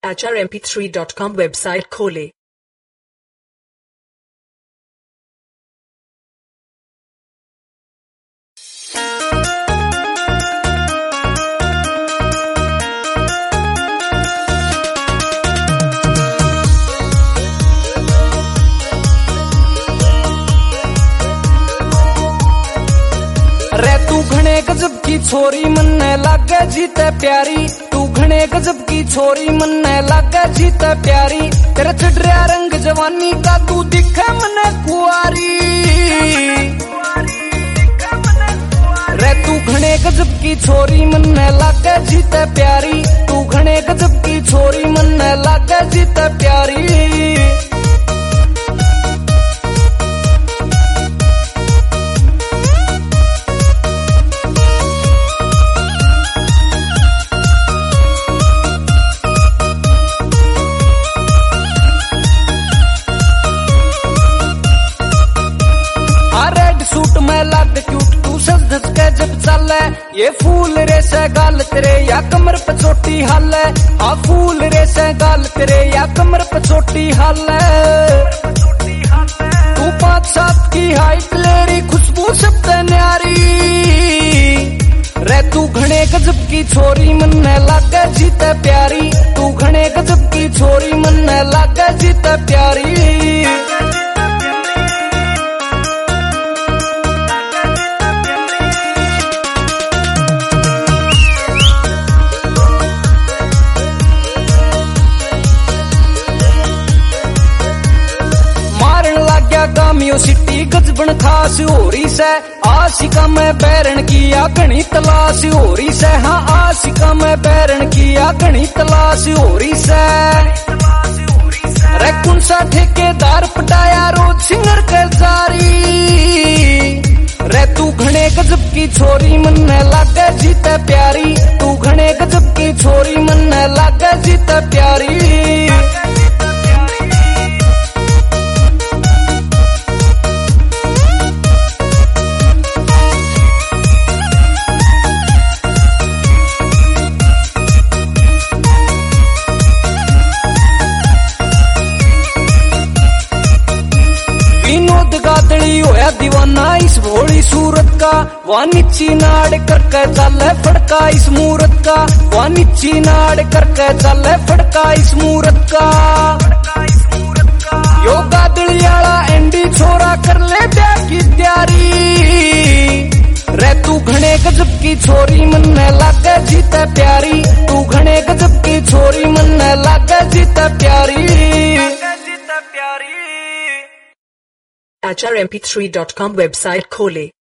HRMP3.com website खोलें। रे तू घने गजब की छोरी मन्ने लागे जीते प्यारी, तू घने गजब की छोरी मन्ने लागे जीते प्यारी। तेरा चढ़िया रंग जवानी का तू दिखे मने कुआरी। रे तू घने गजब की छोरी मन्ने लागे जीते प्यारी, तू घने गजब की छोरी मन्ने लागे जीते प्यारी। सूट में लाग क्यूट तू सज धज के जब चले, ये फूल रे से गाल तेरे या कमर पे चोटी हाल है। हाँ फूल रे से गाल तेरे या कमर पे चोटी हाल है। तू 5'7" की हाइट लेरी खुशबू सबसे न्यारी। रे तू घने गजब की छोरी मन्ने लागे जीते प्यारी, तू घने गजब की छोरी मन्ने लागे जीते प्यारी। गामियो सिटी गजबन खास हो रही से, आशिका में बैरन किया घनी तलाश हो रही से। हाँ आशिका में बैरन किया घनी तलाश हो रही से। रे कौन सा ठेकेदार पटाया रोज सिंगर के जारी। रे तू घने गजब की छोरी मन्ने लागे जीते प्यारी, तू घने गजब की छोरी मन्ने लागे जीते प्यारी। विनोद गादड़ी होया दीवाना इस भोली सूरत का, वह नीची नाड़ करके चले फड़का इस मूरत का। वह नीची नाड़ करके चले फड़का इस मूरत का। यो गादड़ी आला एंडी छोरा कर ले ब्याह की तैयारी। रे तू घने गजब की छोरी मन्ने लागे जीते प्यारी, तू घने गजब की छोरी मन्ने लागे जीते प्यारी। HRMP3.com वेबसाइट खोलें।